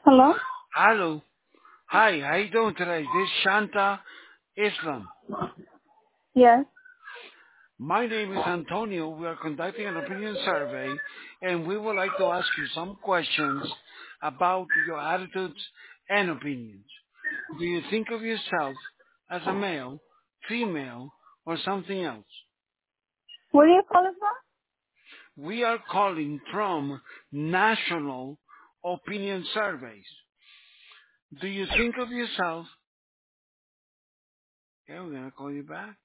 Hello? Hello. Hi, how you doing today? This is Shanta Islam. Yes. My name is Antonio. We are conducting an opinion survey and we would like to ask you some questions about your attitudes and opinions. Do you think of yourself as a male, female, or something else? Where are you calling from? We are calling from National Opinion Surveys. Do you think of yourself? Okay, we're going to call you back.